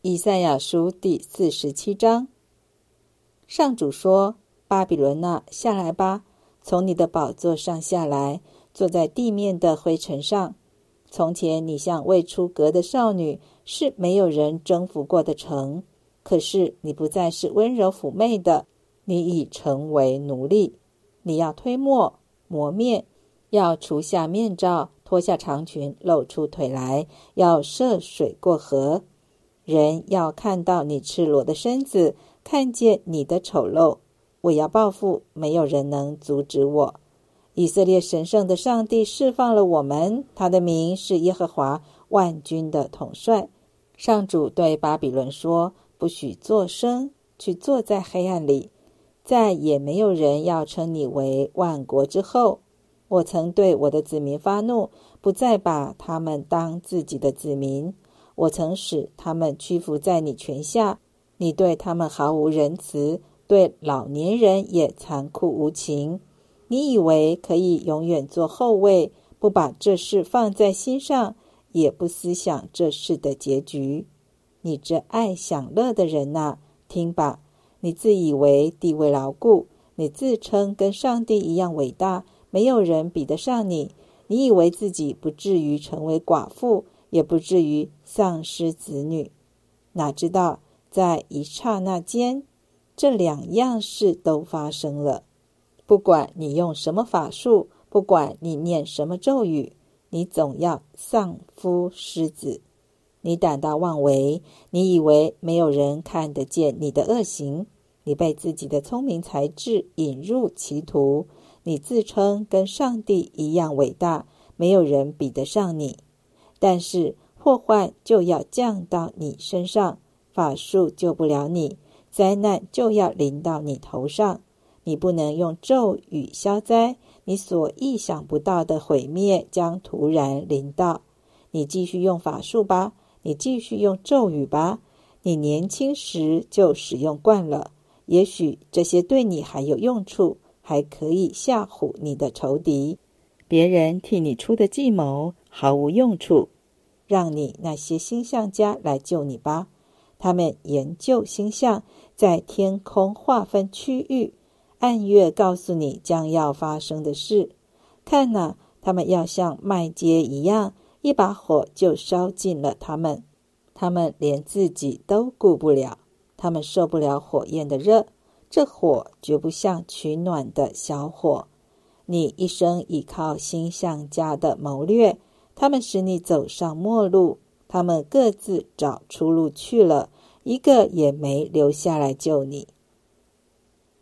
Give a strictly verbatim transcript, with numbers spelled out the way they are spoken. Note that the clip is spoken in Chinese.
以赛亚书第四十七章。上主说：巴比伦啊，下来吧，从你的宝座上下来，坐在地面的灰尘上。从前你像未出阁的少女，是没有人征服过的城。可是你不再是温柔妩媚的，你已成为奴隶。你要推磨磨面，要除下面罩，脱下长裙，露出腿来，要涉水过河。人要看到你赤裸的身子，看见你的丑陋。我要报复，没有人能阻止我。以色列神圣的上帝释放了我们，他的名是耶和华万军的统帅。上主对巴比伦说：不许作声，去坐在黑暗里，再也没有人要称你为万国之后。我曾对我的子民发怒，不再把他们当自己的子民。我曾使他们屈服在你权下，你对他们毫无仁慈，对老年人也残酷无情。你以为可以永远做后卫，不把这事放在心上，也不思想这事的结局。你这爱享乐的人啊，听吧，你自以为地位牢固，你自称跟上帝一样伟大，没有人比得上你。你以为自己不至于成为寡妇，也不至于丧失子女。哪知道在一刹那间，这两样事都发生了。不管你用什么法术，不管你念什么咒语，你总要丧夫失子。你胆大妄为，你以为没有人看得见你的恶行。你被自己的聪明才智引入歧途，你自称跟上帝一样伟大，没有人比得上你。但是祸患就要降到你身上，法术救不了你，灾难就要临到你头上。你不能用咒语消灾，你所意想不到的毁灭将突然临到。你继续用法术吧，你继续用咒语吧，你年轻时就使用惯了，也许这些对你还有用处，还可以吓唬你的仇敌。别人替你出的计谋毫无用处，让你那些星象家来救你吧。他们研究星象，在天空划分区域，按月告诉你将要发生的事。看哪，他们要像麦秸一样，一把火就烧尽了他们。他们连自己都顾不了，他们受不了火焰的热，这火绝不像取暖的小火。你一生倚靠星象家的谋略，他们使你走上末路，他们各自找出路去了，一个也没留下来救你。